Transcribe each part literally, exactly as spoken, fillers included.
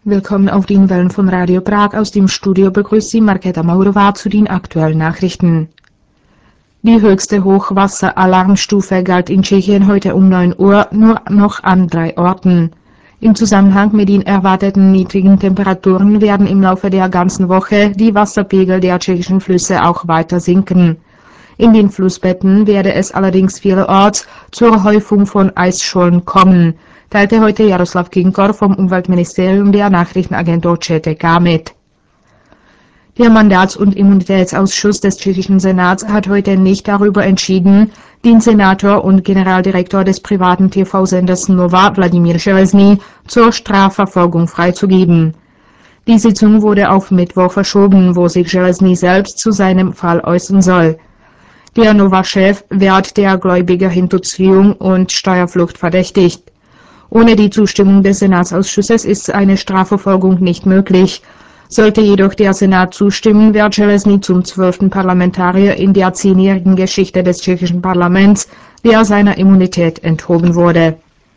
Willkommen auf den Wellen von Radio Prag. Aus dem Studio begrüßt Sie Markéta Maurová zu den aktuellen Nachrichten. Die höchste Hochwasseralarmstufe galt in Tschechien heute um neun Uhr nur noch an drei Orten. Im Zusammenhang mit den erwarteten niedrigen Temperaturen werden im Laufe der ganzen Woche die Wasserpegel der tschechischen Flüsse auch weiter sinken. In den Flussbetten werde es allerdings vielerorts zur Häufung von Eisschollen kommen, teilte heute Jaroslav Kinkor vom Umweltministerium der Nachrichtenagentur Č T K mit. Der Mandats- und Immunitätsausschuss des tschechischen Senats hat heute nicht darüber entschieden, den Senator und Generaldirektor des privaten T V-Senders Nova Vladimír Železný zur Strafverfolgung freizugeben. Die Sitzung wurde auf Mittwoch verschoben, wo sich Železný selbst zu seinem Fall äußern soll. Der Nova-Chef wird der Gläubiger Hinterziehung und Steuerflucht verdächtigt. Ohne die Zustimmung des Senatsausschusses ist eine Strafverfolgung nicht möglich. Sollte jedoch der Senat zustimmen, wird Železný zum zwölften Parlamentarier in der zehnjährigen Geschichte des tschechischen Parlaments, der seiner Immunität enthoben wurde.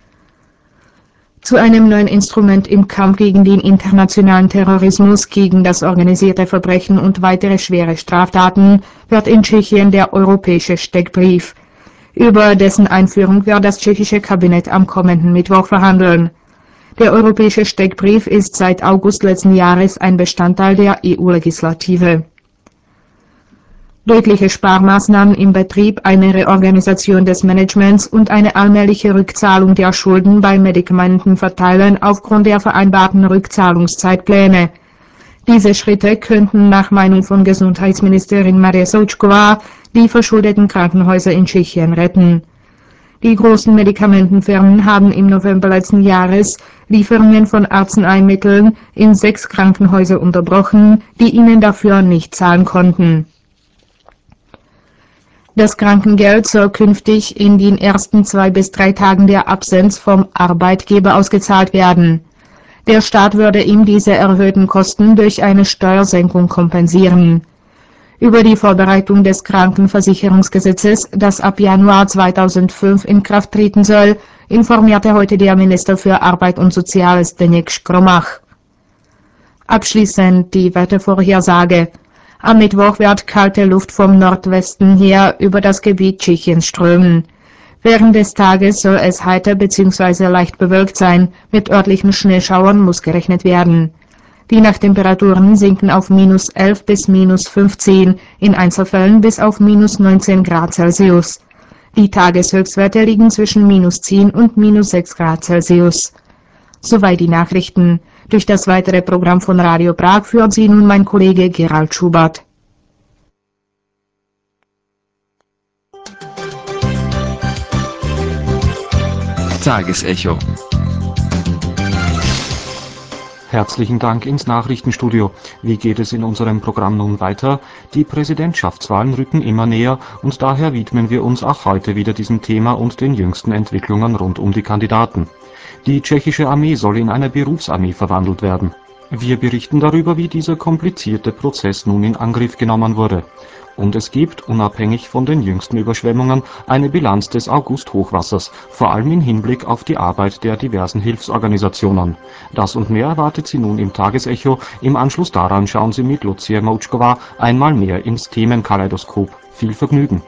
Zu einem neuen Instrument im Kampf gegen den internationalen Terrorismus, gegen das organisierte Verbrechen und weitere schwere Straftaten wird in Tschechien der Europäische Steckbrief. Über dessen Einführung wird das tschechische Kabinett am kommenden Mittwoch verhandeln. Der Europäische Steckbrief ist seit August letzten Jahres ein Bestandteil der E U-Legislative. Deutliche Sparmaßnahmen im Betrieb, eine Reorganisation des Managements und eine allmähliche Rückzahlung der Schulden bei Medikamentenverteilern aufgrund der vereinbarten Rückzahlungszeitpläne. Diese Schritte könnten nach Meinung von Gesundheitsministerin Maria Součková die verschuldeten Krankenhäuser in Tschechien retten. Die großen Medikamentenfirmen haben im November letzten Jahres Lieferungen von Arzneimitteln in sechs Krankenhäuser unterbrochen, die ihnen dafür nicht zahlen konnten. Das Krankengeld soll künftig in den ersten zwei bis drei Tagen der Absenz vom Arbeitgeber ausgezahlt werden. Der Staat würde ihm diese erhöhten Kosten durch eine Steuersenkung kompensieren. Über die Vorbereitung des Krankenversicherungsgesetzes, das ab Januar zweitausendfünf in Kraft treten soll, informierte heute der Minister für Arbeit und Soziales Zdeněk Škromach. Abschließend die Wettervorhersage. Am Mittwoch wird kalte Luft vom Nordwesten her über das Gebiet Tschechiens strömen. Während des Tages soll es heiter bzw. leicht bewölkt sein, mit örtlichen Schneeschauern muss gerechnet werden. Die Nachttemperaturen sinken auf minus elf bis minus fünfzehn, in Einzelfällen bis auf minus neunzehn Grad Celsius. Die Tageshöchstwerte liegen zwischen minus zehn und minus sechs Grad Celsius. Soweit die Nachrichten. Durch das weitere Programm von Radio Prag führt Sie nun mein Kollege Gerald Schubert. Tagesecho. Herzlichen Dank ins Nachrichtenstudio. Wie geht es in unserem Programm nun weiter? Die Präsidentschaftswahlen rücken immer näher und daher widmen wir uns auch heute wieder diesem Thema und den jüngsten Entwicklungen rund um die Kandidaten. Die tschechische Armee soll in eine Berufsarmee verwandelt werden. Wir berichten darüber, wie dieser komplizierte Prozess nun in Angriff genommen wurde. Und es gibt, unabhängig von den jüngsten Überschwemmungen, eine Bilanz des August-Hochwassers, vor allem im Hinblick auf die Arbeit der diversen Hilfsorganisationen. Das und mehr erwartet Sie nun im Tagesecho. Im Anschluss daran schauen Sie mit Lucia Moučková einmal mehr ins Themenkaleidoskop. Viel Vergnügen!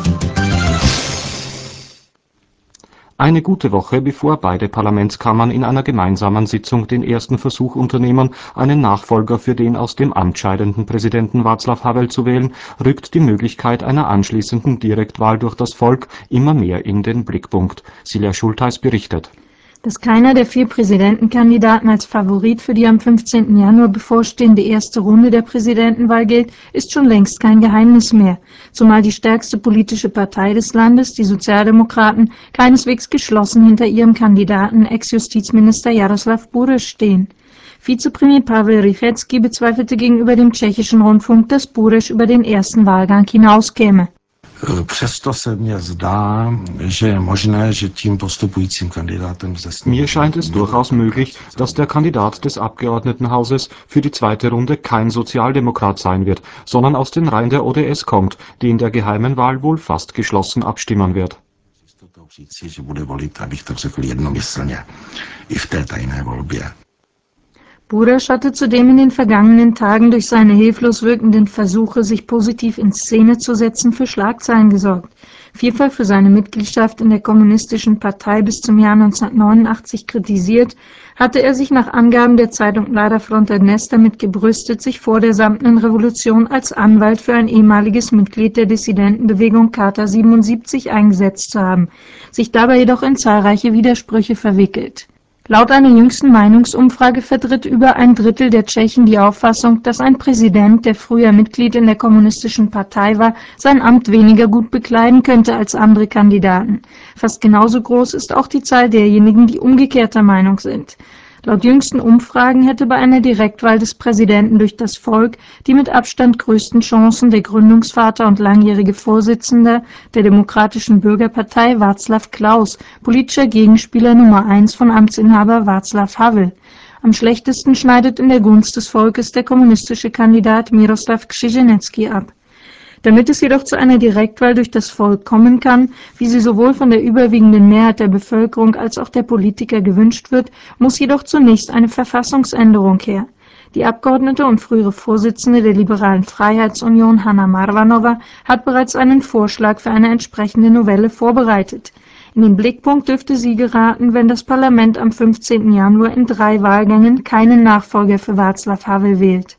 Eine gute Woche bevor beide Parlamentskammern in einer gemeinsamen Sitzung den ersten Versuch unternehmen, einen Nachfolger für den aus dem Amt scheidenden Präsidenten Václav Havel zu wählen, rückt die Möglichkeit einer anschließenden Direktwahl durch das Volk immer mehr in den Blickpunkt. Silja Schultheis berichtet. Dass keiner der vier Präsidentenkandidaten als Favorit für die am fünfzehnten Januar bevorstehende erste Runde der Präsidentenwahl gilt, ist schon längst kein Geheimnis mehr, zumal die stärkste politische Partei des Landes, die Sozialdemokraten, keineswegs geschlossen hinter ihrem Kandidaten Ex-Justizminister Jaroslav Bureš stehen. Vizepremier Pavel Rychetský bezweifelte gegenüber dem tschechischen Rundfunk, dass Bureš über den ersten Wahlgang hinauskäme. Přesto se mně zdá, že je možné, že tím postupujícím kandidátem ze Mir scheint es durchaus möglich, dass der Kandidat des Abgeordnetenhauses für die zweite Runde kein Sozialdemokrat sein wird, sondern aus den Reihen der O D S kommt, die in der geheimen Wahl wohl fast geschlossen abstimmen wird. Burasch hatte zudem in den vergangenen Tagen durch seine hilflos wirkenden Versuche, sich positiv in Szene zu setzen, für Schlagzeilen gesorgt. Vielfach für seine Mitgliedschaft in der Kommunistischen Partei bis zum Jahr neunzehnhundertneunundachtzig kritisiert, hatte er sich nach Angaben der Zeitung La Fronta Dnes damit gebrüstet, sich vor der Samtenen Revolution als Anwalt für ein ehemaliges Mitglied der Dissidentenbewegung Charta siebenundsiebzig eingesetzt zu haben, sich dabei jedoch in zahlreiche Widersprüche verwickelt. Laut einer jüngsten Meinungsumfrage vertritt über ein Drittel der Tschechen die Auffassung, dass ein Präsident, der früher Mitglied in der Kommunistischen Partei war, sein Amt weniger gut bekleiden könnte als andere Kandidaten. Fast genauso groß ist auch die Zahl derjenigen, die umgekehrter Meinung sind. Laut jüngsten Umfragen hätte bei einer Direktwahl des Präsidenten durch das Volk die mit Abstand größten Chancen der Gründungsvater und langjährige Vorsitzender der Demokratischen Bürgerpartei Václav Klaus, politischer Gegenspieler Nummer eins von Amtsinhaber Václav Havel. Am schlechtesten schneidet in der Gunst des Volkes der kommunistische Kandidat Miroslav Křiženecký ab. Damit es jedoch zu einer Direktwahl durch das Volk kommen kann, wie sie sowohl von der überwiegenden Mehrheit der Bevölkerung als auch der Politiker gewünscht wird, muss jedoch zunächst eine Verfassungsänderung her. Die Abgeordnete und frühere Vorsitzende der Liberalen Freiheitsunion Hana Marvanova hat bereits einen Vorschlag für eine entsprechende Novelle vorbereitet. In den Blickpunkt dürfte sie geraten, wenn das Parlament am fünfzehnten Januar in drei Wahlgängen keinen Nachfolger für Václav Havel wählt.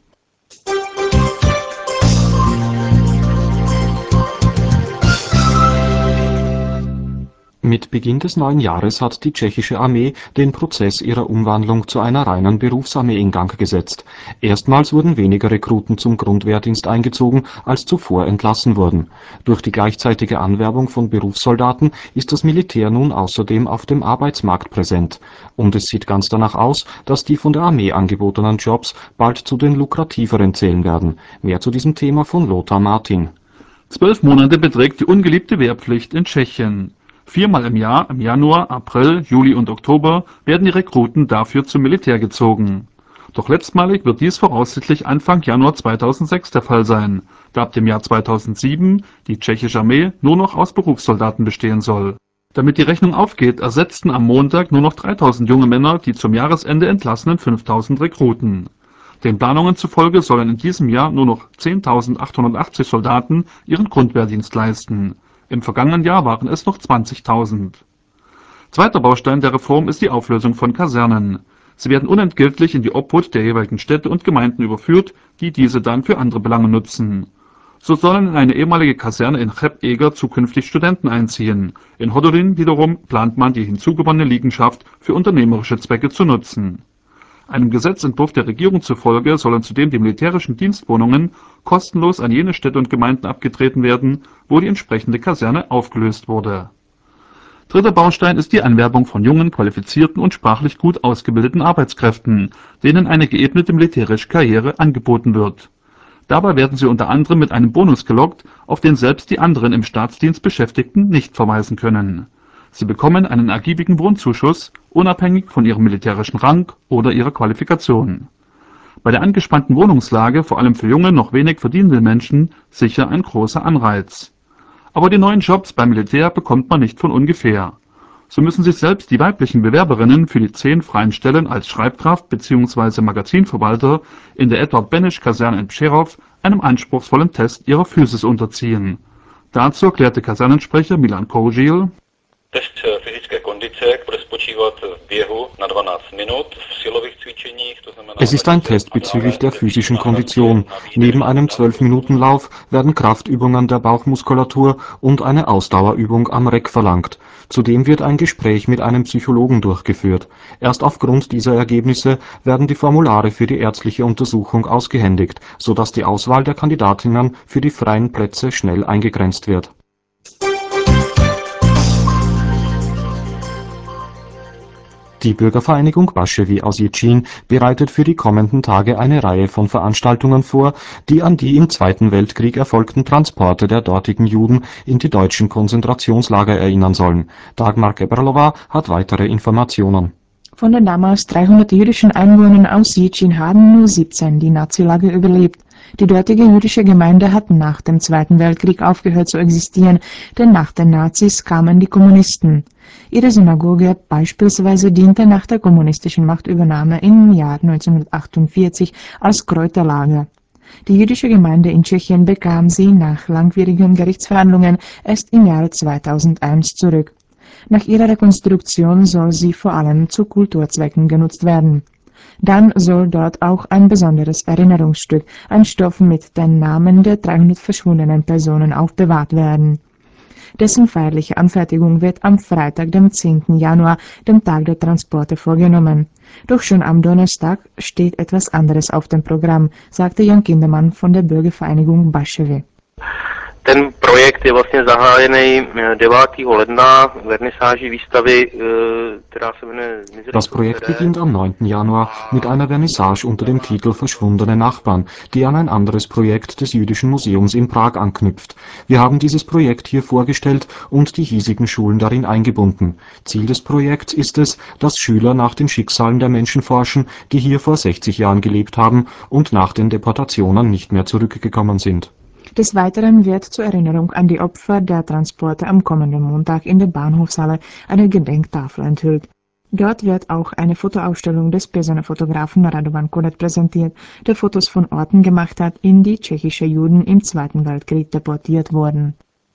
Mit Beginn des neuen Jahres hat die tschechische Armee den Prozess ihrer Umwandlung zu einer reinen Berufsarmee in Gang gesetzt. Erstmals wurden weniger Rekruten zum Grundwehrdienst eingezogen, als zuvor entlassen wurden. Durch die gleichzeitige Anwerbung von Berufssoldaten ist das Militär nun außerdem auf dem Arbeitsmarkt präsent. Und es sieht ganz danach aus, dass die von der Armee angebotenen Jobs bald zu den lukrativeren zählen werden. Mehr zu diesem Thema von Lothar Martin. Zwölf Monate beträgt die ungeliebte Wehrpflicht in Tschechien. Viermal im Jahr, im Januar, April, Juli und Oktober, werden die Rekruten dafür zum Militär gezogen. Doch letztmalig wird dies voraussichtlich Anfang Januar zweitausendsechs der Fall sein, da ab dem Jahr zweitausendsieben die tschechische Armee nur noch aus Berufssoldaten bestehen soll. Damit die Rechnung aufgeht, ersetzten am Montag nur noch dreitausend junge Männer die zum Jahresende entlassenen fünftausend Rekruten. Den Planungen zufolge sollen in diesem Jahr nur noch zehntausendachthundertachtzig Soldaten ihren Grundwehrdienst leisten. Im vergangenen Jahr waren es noch zwanzigtausend. Zweiter Baustein der Reform ist die Auflösung von Kasernen. Sie werden unentgeltlich in die Obhut der jeweiligen Städte und Gemeinden überführt, die diese dann für andere Belange nutzen. So sollen in eine ehemalige Kaserne in Cheb-Eger zukünftig Studenten einziehen. In Hodonín wiederum plant man, die hinzugewonnene Liegenschaft für unternehmerische Zwecke zu nutzen. Einem Gesetzentwurf der Regierung zufolge sollen zudem die militärischen Dienstwohnungen kostenlos an jene Städte und Gemeinden abgetreten werden, wo die entsprechende Kaserne aufgelöst wurde. Dritter Baustein ist die Anwerbung von jungen, qualifizierten und sprachlich gut ausgebildeten Arbeitskräften, denen eine geebnete militärische Karriere angeboten wird. Dabei werden sie unter anderem mit einem Bonus gelockt, auf den selbst die anderen im Staatsdienst Beschäftigten nicht verweisen können. Sie bekommen einen ergiebigen Wohnzuschuss, unabhängig von ihrem militärischen Rang oder ihrer Qualifikation. Bei der angespannten Wohnungslage, vor allem für junge, noch wenig verdienende Menschen, sicher ein großer Anreiz. Aber die neuen Jobs beim Militär bekommt man nicht von ungefähr. So müssen sich selbst die weiblichen Bewerberinnen für die zehn freien Stellen als Schreibkraft bzw. Magazinverwalter in der Edvard-Beneš-Kaserne in Přerov einem anspruchsvollen Test ihrer Physis unterziehen. Dazu erklärte Kasernensprecher Milan Koužil: Test fyzické kondice bude spočívat v běhu na dvanáct minut, v silových cvičeních, to znamená... Es ist ein Test bezüglich der physischen Kondition. Neben einem zwölf-Minuten-Lauf werden Kraftübungen der Bauchmuskulatur und eine Ausdauerübung am Reck verlangt. Zudem wird ein Gespräch mit einem Psychologen durchgeführt. Erst aufgrund dieser Ergebnisse werden die Formulare für die ärztliche Untersuchung ausgehändigt, sodass die Auswahl der Kandidatinnen für die freien Plätze schnell eingegrenzt wird. Die Bürgervereinigung Baschewi aus Jičín bereitet für die kommenden Tage eine Reihe von Veranstaltungen vor, die an die im Zweiten Weltkrieg erfolgten Transporte der dortigen Juden in die deutschen Konzentrationslager erinnern sollen. Dagmar Geberlová hat weitere Informationen. Von den damals dreihundert jüdischen Einwohnern aus Sitchin haben nur siebzehn die Nazilager überlebt. Die dortige jüdische Gemeinde hat nach dem Zweiten Weltkrieg aufgehört zu existieren, denn nach den Nazis kamen die Kommunisten. Ihre Synagoge beispielsweise diente nach der kommunistischen Machtübernahme im Jahr neunzehnhundertachtundvierzig als Kräuterlager. Die jüdische Gemeinde in Tschechien bekam sie nach langwierigen Gerichtsverhandlungen erst im Jahre zweitausendeins zurück. Nach ihrer Rekonstruktion soll sie vor allem zu Kulturzwecken genutzt werden. Dann soll dort auch ein besonderes Erinnerungsstück, ein Stoff mit den Namen der dreihundert verschwundenen Personen aufbewahrt werden. Dessen feierliche Anfertigung wird am Freitag, dem zehnten Januar, dem Tag der Transporte, vorgenommen. Doch schon am Donnerstag steht etwas anderes auf dem Programm, sagte Jan Kindermann von der Bürgervereinigung Baševy. Ten projekt je vlastně zahájený devátého ledna vernisáží výstavy, která se jmenuje Das Projekt beginnt am neunten Januar mit einer Vernissage unter dem Titel Verschwundene Nachbarn, die an ein anderes Projekt des Jüdischen Museums in Prag anknüpft. Wir haben dieses Projekt hier vorgestellt und die hiesigen Schulen darin eingebunden. Ziel des Projekts ist es, dass Schüler nach den Schicksalen der Menschen forschen, die hier vor sechzig Jahren gelebt haben und nach den Deportationen nicht mehr zurückgekommen sind. Des Weiteren wird zur Erinnerung an die Opfer der Transporte am kommenden Montag in der Bahnhofshalle eine Gedenktafel enthüllt. Dort wird auch eine Fotoausstellung des Pilsener Fotografen Radovan Kodet präsentiert, der Fotos von Orten gemacht hat, in die tschechische Juden im Zweiten Weltkrieg deportiert wurden.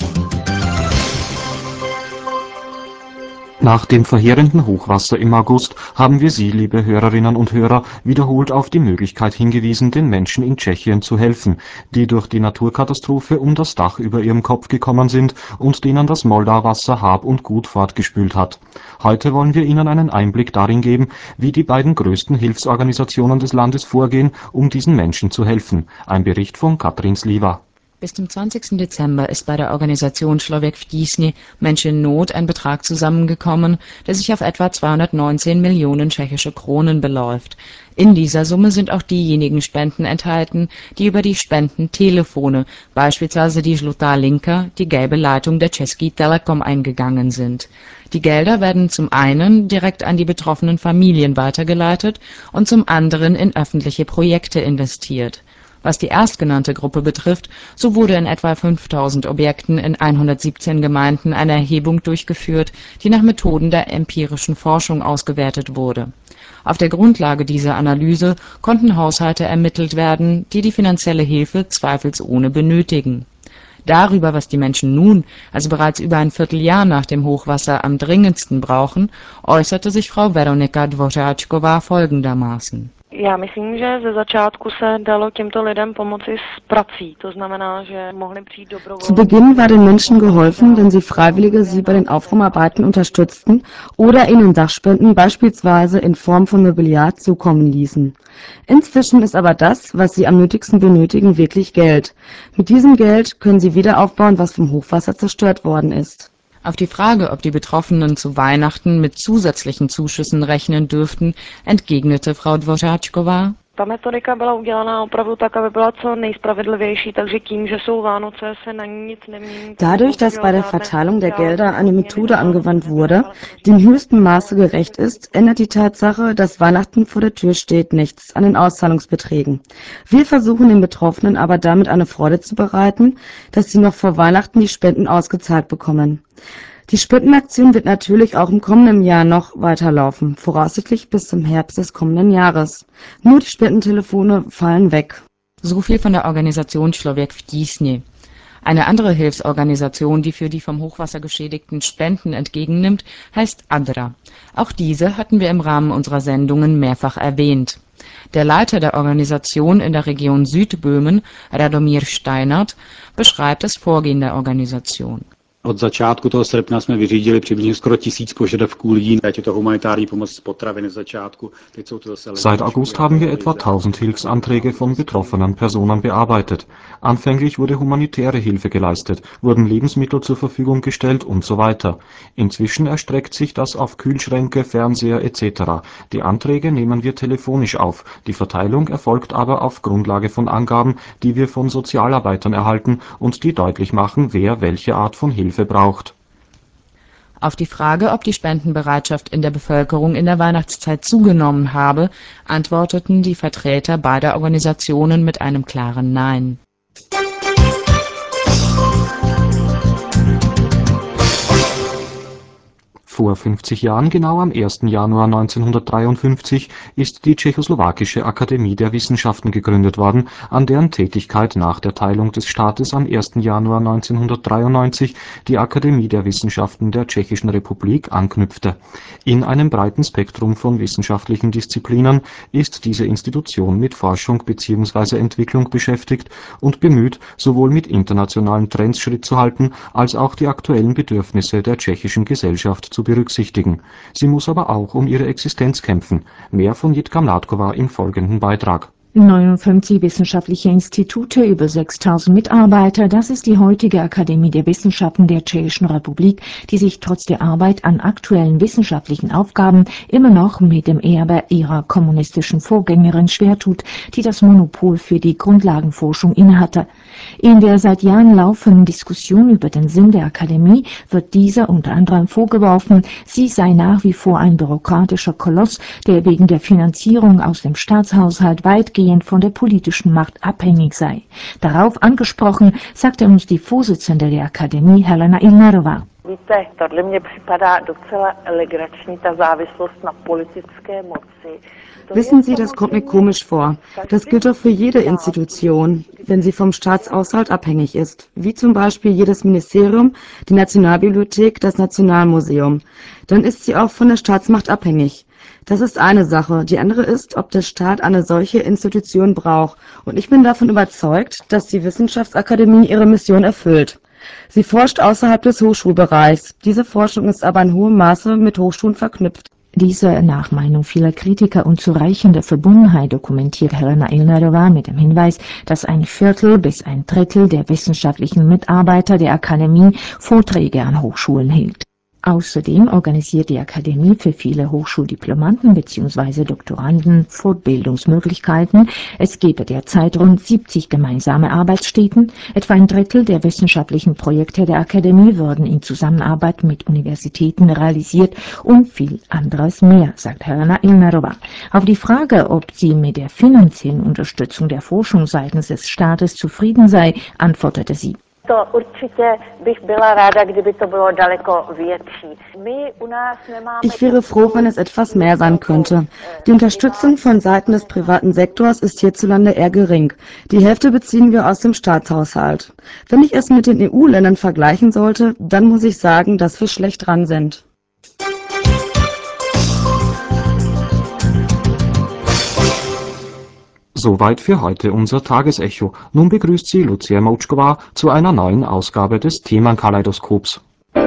Nach dem verheerenden Hochwasser im August haben wir Sie, liebe Hörerinnen und Hörer, wiederholt auf die Möglichkeit hingewiesen, den Menschen in Tschechien zu helfen, die durch die Naturkatastrophe um das Dach über ihrem Kopf gekommen sind und denen das Moldauwasser Hab und Gut fortgespült hat. Heute wollen wir Ihnen einen Einblick darin geben, wie die beiden größten Hilfsorganisationen des Landes vorgehen, um diesen Menschen zu helfen. Ein Bericht von Katrin Sliwa. Bis zum zwanzigsten Dezember ist bei der Organisation Člověk v tísni Mensch in Not ein Betrag zusammengekommen, der sich auf etwa zweihundertneunzehn Millionen tschechische Kronen beläuft. In dieser Summe sind auch diejenigen Spenden enthalten, die über die Spendentelefone, beispielsweise die Žlutá linka, die gelbe Leitung der Český Telekom, eingegangen sind. Die Gelder werden zum einen direkt an die betroffenen Familien weitergeleitet und zum anderen in öffentliche Projekte investiert. Was die erstgenannte Gruppe betrifft, so wurde in etwa fünftausend Objekten in hundertsiebzehn Gemeinden eine Erhebung durchgeführt, die nach Methoden der empirischen Forschung ausgewertet wurde. Auf der Grundlage dieser Analyse konnten Haushalte ermittelt werden, die die finanzielle Hilfe zweifelsohne benötigen. Darüber, was die Menschen nun, also bereits über ein Vierteljahr nach dem Hochwasser, am dringendsten brauchen, äußerte sich Frau Veronika Dvořáčková folgendermaßen. Já myslím, že ze začátku se dalo těmto lidem pomoci s prací. To znamená, že mohli přijít dobrovolně. Zu Beginn war den Menschen geholfen, wenn sie Freiwillige sie bei den Aufräumarbeiten unterstützten oder ihnen Sachspenden beispielsweise in Form von Mobiliar zukommen ließen. Inzwischen ist aber das, was sie am nötigsten benötigen, wirklich Geld. Mit diesem Geld können sie wieder aufbauen, was vom Hochwasser zerstört worden ist. Auf die Frage, ob die Betroffenen zu Weihnachten mit zusätzlichen Zuschüssen rechnen dürften, entgegnete Frau Dvořáčková: Ta metodika byla udělaná opravdu tak, aby byla co nejspravedlivější, takže tím, že jsou Vánoce, se na nic nemění. Dadurch, dass bei der Verteilung der Gelder eine Methode angewandt wurde, die im höchsten Maße gerecht ist, ändert die Tatsache, dass Weihnachten vor der Tür steht, nichts an den Auszahlungsbeträgen. Wir versuchen den Betroffenen aber damit eine Freude zu bereiten, dass sie noch vor Weihnachten die Spenden ausgezahlt bekommen. Die Spendenaktion wird natürlich auch im kommenden Jahr noch weiterlaufen, voraussichtlich bis zum Herbst des kommenden Jahres. Nur die Spendentelefone fallen weg. So viel von der Organisation Člověk v tísni. Eine andere Hilfsorganisation, die für die vom Hochwasser Geschädigten Spenden entgegennimmt, heißt Adra. Auch diese hatten wir im Rahmen unserer Sendungen mehrfach erwähnt. Der Leiter der Organisation in der Region Südböhmen, Radomír Steinert, beschreibt das Vorgehen der Organisation. Od začátku toho srpna jsme vyřídili přibližně skoro tisíc požadavků lidí. Teď je to humanitární pomoc z potravin z začátku. Teď jsou to zase Seit August haben wir etwa tausend Hilfsanträge von betroffenen Personen bearbeitet. Anfänglich wurde humanitäre Hilfe geleistet, wurden Lebensmittel zur Verfügung gestellt und so weiter. Inzwischen erstreckt sich das auf Kühlschränke, Fernseher et cetera. Die Anträge nehmen wir telefonisch auf. Die Verteilung erfolgt aber auf Grundlage von Angaben, die wir von Sozialarbeitern erhalten und die deutlich machen, wer welche Art von Hilfe braucht. Auf die Frage, ob die Spendenbereitschaft in der Bevölkerung in der Weihnachtszeit zugenommen habe, antworteten die Vertreter beider Organisationen mit einem klaren Nein. Vor fünfzig Jahren, genau am ersten Januar neunzehnhundertdreiundfünfzig, ist die Tschechoslowakische Akademie der Wissenschaften gegründet worden, an deren Tätigkeit nach der Teilung des Staates am ersten Januar neunzehnhundertdreiundneunzig die Akademie der Wissenschaften der Tschechischen Republik anknüpfte. In einem breiten Spektrum von wissenschaftlichen Disziplinen ist diese Institution mit Forschung bzw. Entwicklung beschäftigt und bemüht, sowohl mit internationalen Trends Schritt zu halten, als auch die aktuellen Bedürfnisse der tschechischen Gesellschaft zu berücksichtigen. Sie muss aber auch um ihre Existenz kämpfen. Mehr von Jitka Mládková im folgenden Beitrag. neunundfünfzig wissenschaftliche Institute, über sechstausend Mitarbeiter, das ist die heutige Akademie der Wissenschaften der Tschechischen Republik, die sich trotz der Arbeit an aktuellen wissenschaftlichen Aufgaben immer noch mit dem Erbe ihrer kommunistischen Vorgängerin schwer tut, die das Monopol für die Grundlagenforschung innehatte. In der seit Jahren laufenden Diskussion über den Sinn der Akademie wird dieser unter anderem vorgeworfen, sie sei nach wie vor ein bürokratischer Koloss, der wegen der Finanzierung aus dem Staatshaushalt weitgehend von der politischen Macht abhängig sei. Darauf angesprochen, sagte uns die Vorsitzende der Akademie, Helena Ilnerová. Víte, tohle mě připadá docela legrační, ta závislost na politické moci. Wissen Sie, das kommt mir komisch vor. Das gilt doch für jede Institution, wenn sie vom Staatshaushalt abhängig ist, wie zum Beispiel jedes Ministerium, die Nationalbibliothek, das Nationalmuseum. Dann ist sie auch von der Staatsmacht abhängig. Das ist eine Sache. Die andere ist, ob der Staat eine solche Institution braucht. Und ich bin davon überzeugt, dass die Wissenschaftsakademie ihre Mission erfüllt. Sie forscht außerhalb des Hochschulbereichs. Diese Forschung ist aber in hohem Maße mit Hochschulen verknüpft. Diese nach Meinung vieler Kritiker unzureichende Verbundenheit dokumentiert Helena Ilnerová mit dem Hinweis, dass ein Viertel bis ein Drittel der wissenschaftlichen Mitarbeiter der Akademie Vorträge an Hochschulen hielt. Außerdem organisiert die Akademie für viele Hochschuldiplomanten bzw. Doktoranden Fortbildungsmöglichkeiten. Es gebe derzeit rund siebzig gemeinsame Arbeitsstätten. Etwa ein Drittel der wissenschaftlichen Projekte der Akademie würden in Zusammenarbeit mit Universitäten realisiert und viel anderes mehr, sagt Helena Ilnerová. Auf die Frage, ob sie mit der finanziellen Unterstützung der Forschung seitens des Staates zufrieden sei, antwortete sie: To určitě bych byla ráda, kdyby to bylo daleko větší. My u nás nemáme... Ich wäre froh, wenn es etwas mehr sein könnte. Die Unterstützung von Seiten des privaten Sektors ist hierzulande eher gering. Die Hälfte beziehen wir aus dem Staatshaushalt. Wenn ich es mit den E U-Ländern vergleichen sollte, dann muss ich sagen, dass wir schlecht dran sind. Soweit für heute unser Tagesecho. Nun begrüßt Sie Lucia Moučková zu einer neuen Ausgabe des Themenkaleidoskops.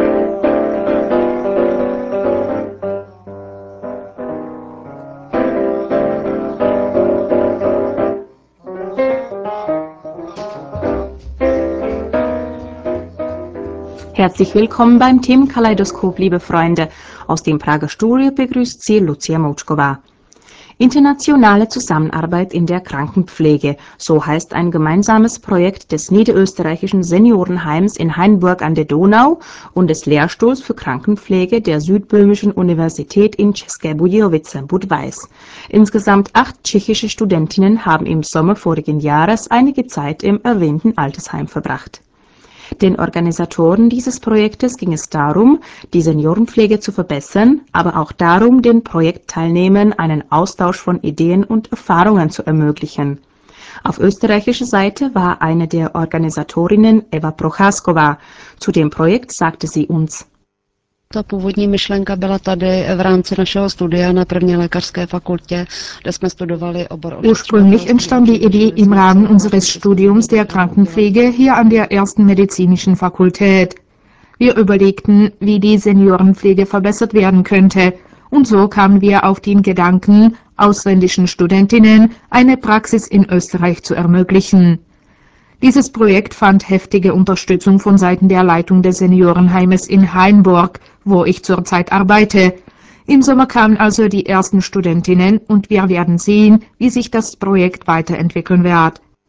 Herzlich willkommen beim Themenkaleidoskop, liebe Freunde. Aus dem Prager Studio begrüßt Sie Lucia Moučková. Internationale Zusammenarbeit in der Krankenpflege, so heißt ein gemeinsames Projekt des niederösterreichischen Seniorenheims in Hainburg an der Donau und des Lehrstuhls für Krankenpflege der Südböhmischen Universität in České Budějovice, Budweis. Insgesamt acht tschechische Studentinnen haben im Sommer vorigen Jahres einige Zeit im erwähnten Altersheim verbracht. Den Organisatoren dieses Projektes ging es darum, die Seniorenpflege zu verbessern, aber auch darum, den Projektteilnehmern einen Austausch von Ideen und Erfahrungen zu ermöglichen. Auf österreichischer Seite war eine der Organisatorinnen Eva Procházková. Zu dem Projekt sagte sie uns: Ta původní myšlenka byla tady v rámci našeho studia na první lékařské fakultě, kde jsme studovali obor. Ursprünglich entstand die Idee im Rahmen unseres Studiums der Krankenpflege hier an der ersten medizinischen Fakultät. Wir überlegten, wie die Seniorenpflege verbessert werden könnte, und so kamen wir auf den Gedanken, ausländischen Studentinnen eine Praxis in Österreich zu ermöglichen. Dieses Projekt fand heftige Unterstützung von Seiten der Leitung des Seniorenheimes in Hainburg, wo ich zurzeit arbeite. Im Sommer kamen also die ersten Studentinnen und wir werden sehen, wie sich das Projekt weiterentwickeln wird.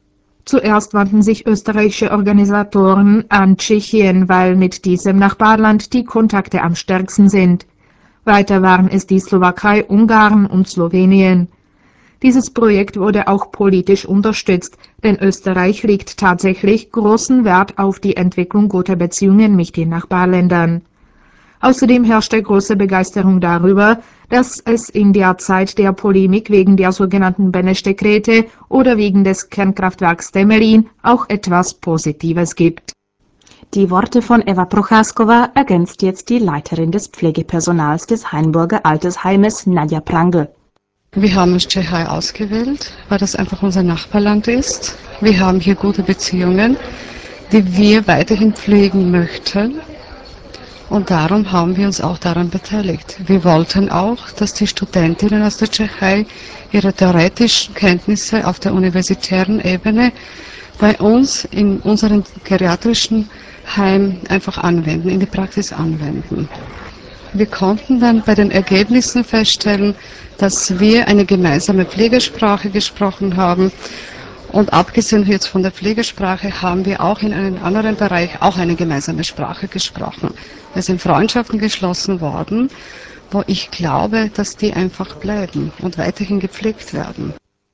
Zuerst wandten sich österreichische Organisatoren an Tschechien, weil mit diesem Nachbarland die Kontakte am stärksten sind. Weiter waren es die Slowakei, Ungarn und Slowenien. Dieses Projekt wurde auch politisch unterstützt, denn Österreich legt tatsächlich großen Wert auf die Entwicklung guter Beziehungen mit den Nachbarländern. Außerdem herrschte große Begeisterung darüber, dass es in der Zeit der Polemik wegen der sogenannten Beneš-Dekrete oder wegen des Kernkraftwerks Temelín auch etwas Positives gibt. Die Worte von Eva Procházková ergänzt jetzt die Leiterin des Pflegepersonals des Hainburger Altersheimes, Nadja Prangl. Wir haben uns Tschechei ausgewählt, weil das einfach unser Nachbarland ist. Wir haben hier gute Beziehungen, die wir weiterhin pflegen möchten. Und darum haben wir uns auch daran beteiligt. Wir wollten auch, dass die Studentinnen aus der Tschechei ihre theoretischen Kenntnisse auf der universitären Ebene bei uns in unserem geriatrischen Heim einfach anwenden, in die Praxis anwenden. Wir konnten dann bei den Ergebnissen feststellen, dass wir eine gemeinsame Pflegesprache gesprochen haben. Und abgesehen jetzt von der Pflegesprache haben wir auch in einem anderen Bereich auch eine gemeinsame Sprache gesprochen. Es sind Freundschaften geschlossen worden, wo ich glaube, dass die einfach bleiben und weiterhin gepflegt werden.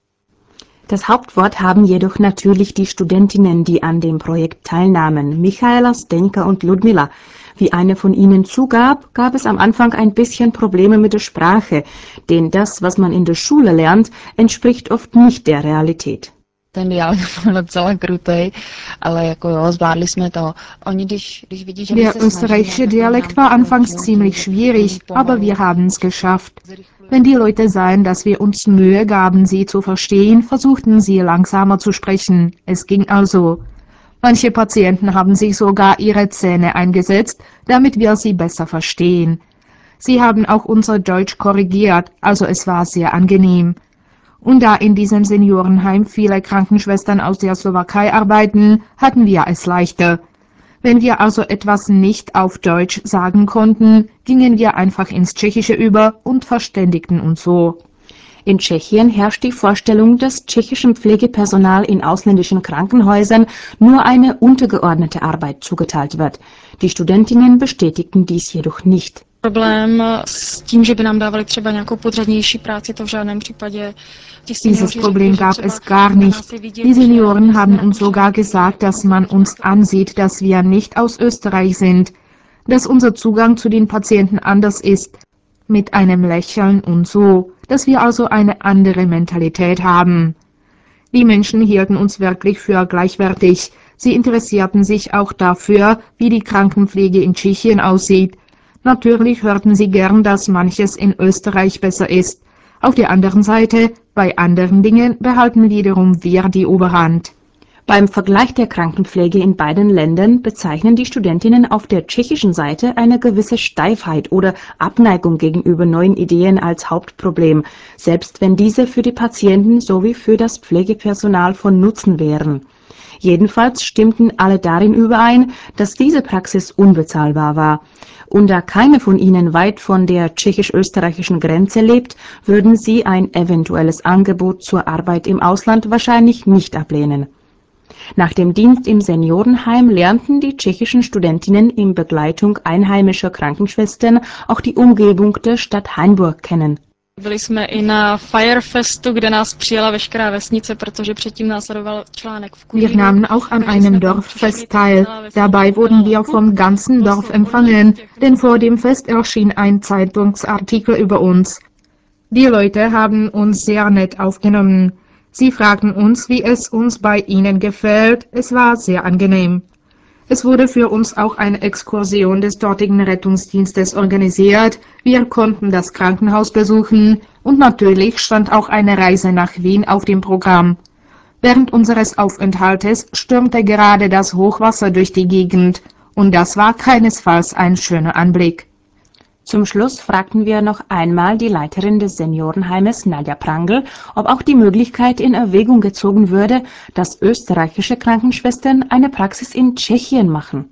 Das Hauptwort haben jedoch natürlich die Studentinnen, die an dem Projekt teilnahmen, Michaela, Stenka und Ludmila. Wie eine von ihnen zugab, gab es am Anfang ein bisschen Probleme mit der Sprache, denn das, was man in der Schule lernt, entspricht oft nicht der Realität. Ten dialekt byl docela krutej, ale jako jo, zvládli jsme to. Oni, když, když vidí, že Der österreichische Dialekt war anfangs ziemlich schwierig, aber wir haben es geschafft. Wenn die Leute sahen, dass wir uns Mühe gaben, sie zu verstehen, versuchten sie langsamer zu sprechen. Es ging also. Manche Patienten haben sich sogar ihre Zähne eingesetzt, damit wir sie besser verstehen. Sie haben auch unser Deutsch korrigiert, also es war sehr angenehm. Und da in diesem Seniorenheim viele Krankenschwestern aus der Slowakei arbeiten, hatten wir es leichter. Wenn wir also etwas nicht auf Deutsch sagen konnten, gingen wir einfach ins Tschechische über und verständigten uns so. In Tschechien herrscht die Vorstellung, dass tschechischem Pflegepersonal in ausländischen Krankenhäusern nur eine untergeordnete Arbeit zugeteilt wird. Die Studentinnen bestätigten dies jedoch nicht. Problém s tím, že by nám dávali třeba nějakou podřadnější práci, to v žádném případě. Dieses Problem gab es gar nicht. Die Senioren haben uns sogar gesagt, dass man uns ansieht, dass wir nicht aus Österreich sind, dass unser Zugang zu den Patienten anders ist, mit einem Lächeln und so, dass wir also eine andere Mentalität haben. Die Menschen hielten uns wirklich für gleichwertig. Sie interessierten sich auch dafür, wie die Krankenpflege in Tschechien aussieht. Natürlich hörten sie gern, dass manches in Österreich besser ist. Auf der anderen Seite, bei anderen Dingen behalten wiederum wir die Oberhand. Beim Vergleich der Krankenpflege in beiden Ländern bezeichnen die Studentinnen auf der tschechischen Seite eine gewisse Steifheit oder Abneigung gegenüber neuen Ideen als Hauptproblem, selbst wenn diese für die Patienten sowie für das Pflegepersonal von Nutzen wären. Jedenfalls stimmten alle darin überein, dass diese Praxis unbezahlbar war. Und da keine von ihnen weit von der tschechisch-österreichischen Grenze lebt, würden sie ein eventuelles Angebot zur Arbeit im Ausland wahrscheinlich nicht ablehnen. Nach dem Dienst im Seniorenheim lernten die tschechischen Studentinnen in Begleitung einheimischer Krankenschwestern auch die Umgebung der Stadt Hainburg kennen. Byli jsme i na Firefestu, kde nás přijala veškerá vesnice, protože předtím následoval článek v Wir nahmen auch an einem Dorffest teil. Dabei wurden wir vom ganzen Dorf empfangen, denn vor dem Fest erschien ein Zeitungsartikel über uns. Die Leute haben uns sehr nett aufgenommen. Sie fragten uns, wie es uns bei ihnen gefällt. Es war sehr angenehm. Es wurde für uns auch eine Exkursion des dortigen Rettungsdienstes organisiert. Wir konnten das Krankenhaus besuchen und natürlich stand auch eine Reise nach Wien auf dem Programm. Während unseres Aufenthaltes stürmte gerade das Hochwasser durch die Gegend und das war keinesfalls ein schöner Anblick. Zum Schluss fragten wir noch einmal die Leiterin des Seniorenheimes, Nadja Prangl, ob auch die Möglichkeit in Erwägung gezogen würde, dass österreichische Krankenschwestern eine Praxis in Tschechien machen.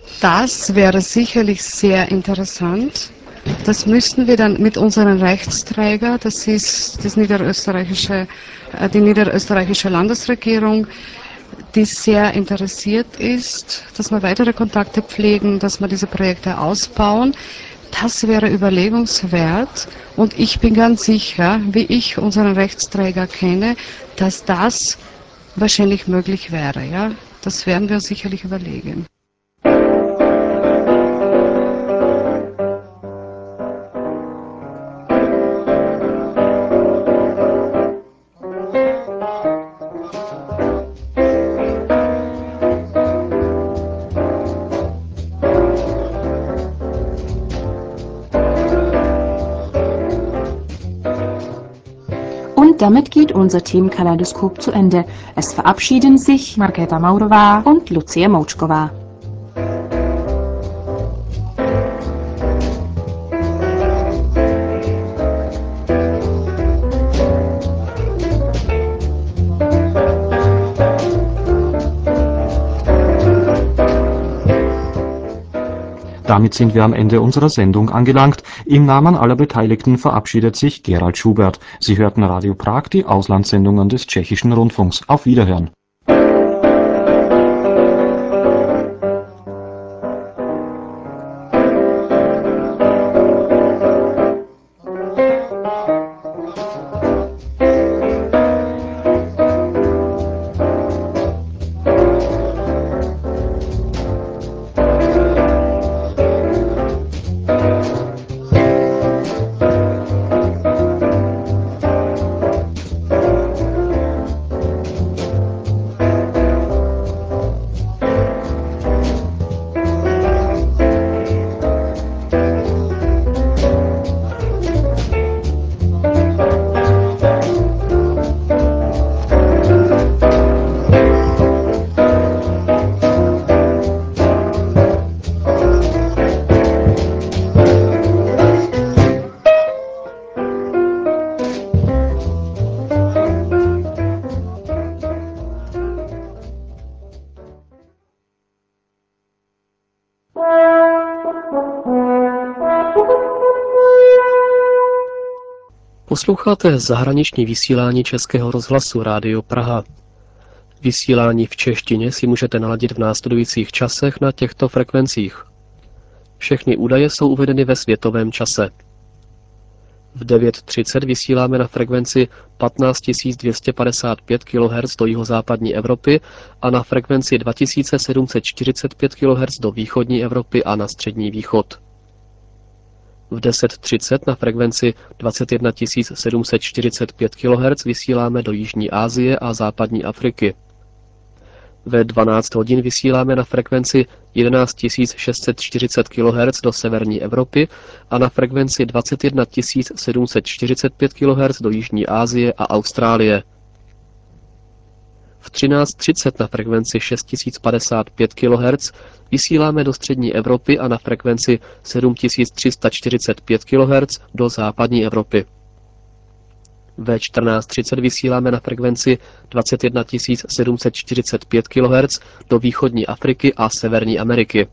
Das wäre sicherlich sehr interessant. Das müssten wir dann mit unseren Rechtsträger, das ist das niederösterreichische, die niederösterreichische Landesregierung, die sehr interessiert ist, dass wir weitere Kontakte pflegen, dass wir diese Projekte ausbauen. Das wäre überlegungswert und ich bin ganz sicher, wie ich unseren Rechtsträger kenne, dass das wahrscheinlich möglich wäre. Ja? Das werden wir sicherlich überlegen. Und damit geht unser Themenkaleidoskop zu Ende. Es verabschieden sich Markéta Maurová und Lucia Moučková. Damit sind wir am Ende unserer Sendung angelangt. Im Namen aller Beteiligten verabschiedet sich Gerald Schubert. Sie hörten Radio Prag, die Auslandssendungen des Tschechischen Rundfunks. Auf Wiederhören. Posloucháte zahraniční vysílání Českého rozhlasu Rádio Praha. Vysílání v češtině si můžete naladit v následujících časech na těchto frekvencích. Všechny údaje jsou uvedeny ve světovém čase. V devět třicet vysíláme na frekvenci patnáct tisíc dvě stě padesát pět kilohertzů do jihozápadní Evropy a na frekvenci dva tisíce sedm set čtyřicet pět kilohertzů do východní Evropy a na střední východ. V deset třicet na frekvenci dvacet jedna tisíc sedm set čtyřicet pět kilohertzů vysíláme do Jižní Asie a západní Afriky. Ve dvanáct hodin vysíláme na frekvenci jedenáct tisíc šest set čtyřicet kilohertzů do severní Evropy a na frekvenci dvacet jedna tisíc sedm set čtyřicet pět kilohertzů do Jižní Asie a Austrálie. V třináct třicet na frekvenci šest tisíc padesát pět kilohertzů vysíláme do střední Evropy a na frekvenci sedm tisíc tři sta čtyřicet pět kilohertzů do západní Evropy. Ve čtrnáct třicet vysíláme na frekvenci dvacet jedna tisíc sedm set čtyřicet pět kilohertzů do východní Afriky a Severní Ameriky.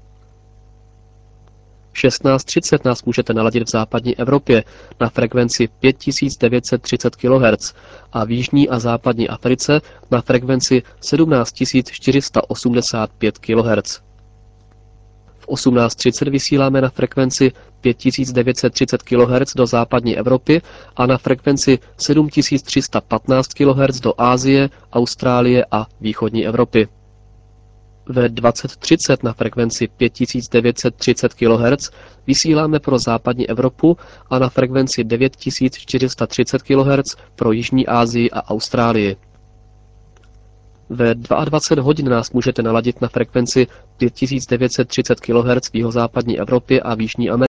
V šestnáct třicet nás můžete naladit v západní Evropě na frekvenci pět tisíc devět set třicet kilohertzů a v jižní a západní Africe na frekvenci sedmnáct tisíc čtyři sta osmdesát pět kilohertzů. V osmnáct třicet vysíláme na frekvenci pět tisíc devět set třicet kilohertzů do západní Evropy a na frekvenci sedm tisíc tři sta patnáct kilohertzů do Asie, Austrálie a východní Evropy. Ve dvacet třicet na frekvenci pět tisíc devět set třicet kilohertzů vysíláme pro západní Evropu a na frekvenci devět tisíc čtyři sta třicet kilohertzů pro Jižní Asii a Austrálii. Ve dvacet dva hodin nás můžete naladit na frekvenci pět tisíc devět set třicet kilohertzů v jihozápadní Evropě a v Jižní Americe.